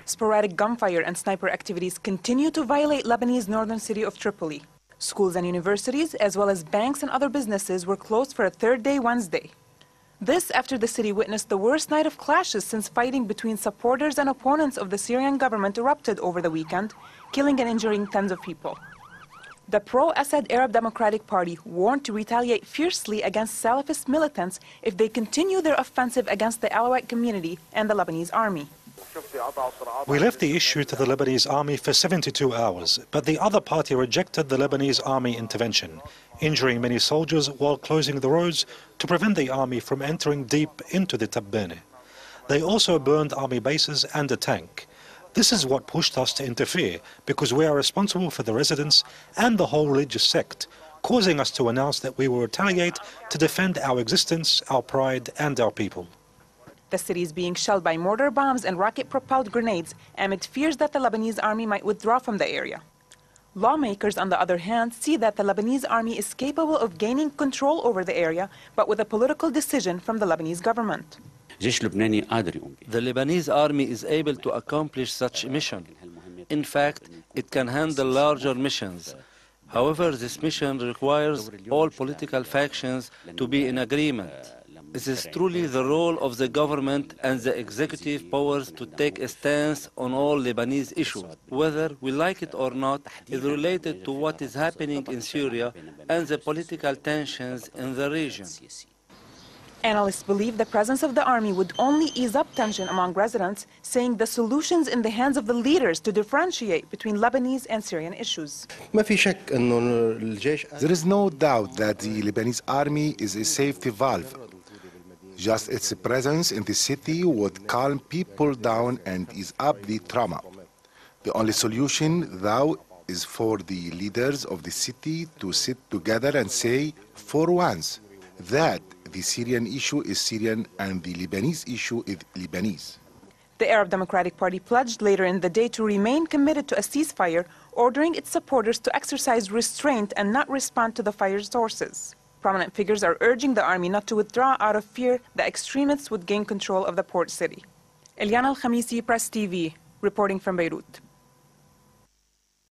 Sporadic gunfire and sniper activities continue to violate Lebanese northern city of Tripoli. Schools and universities, as well as banks and other businesses, were closed for a third day Wednesday. This after the city witnessed the worst night of clashes since fighting between supporters and opponents of the Syrian government erupted over the weekend, killing and injuring tens of people. The pro-Assad Arab Democratic Party warned to retaliate fiercely against Salafist militants if they continue their offensive against the Alawite community and the Lebanese army. We left the issue to the Lebanese army for 72 hours, but the other party rejected the Lebanese army intervention, injuring many soldiers while closing the roads to prevent the army from entering deep into the Tabbane. They also burned army bases and a tank. This is what pushed us to interfere, because we are responsible for the residents and the whole religious sect, causing us to announce that we will retaliate to defend our existence, our pride, and our people. The city is being shelled by mortar bombs and rocket-propelled grenades amid fears that the Lebanese army might withdraw from the area. Lawmakers, on the other hand, see that the Lebanese army is capable of gaining control over the area, but with a political decision from the Lebanese government. The Lebanese army is able to accomplish such a mission. In fact, it can handle larger missions. However, this mission requires all political factions to be in agreement. It is truly the role of the government and the executive powers to take a stance on all Lebanese issues. Whether we like it or not, is related to what is happening in Syria and the political tensions in the region. Analysts believe the presence of the army would only ease up tension among residents, saying the solution's in the hands of the leaders to differentiate between Lebanese and Syrian issues. There is no doubt that the Lebanese army is a safety valve. Just its presence in the city would calm people down and ease up the trauma. The only solution, though, is for the leaders of the city to sit together and say, for once, that the Syrian issue is Syrian and the Lebanese issue is Lebanese. The Arab Democratic Party pledged later in the day to remain committed to a ceasefire, ordering its supporters to exercise restraint and not respond to the fire's sources. Prominent figures are urging the army not to withdraw out of fear that extremists would gain control of the port city. Eliana Al-Khamisi, Press TV, reporting from Beirut.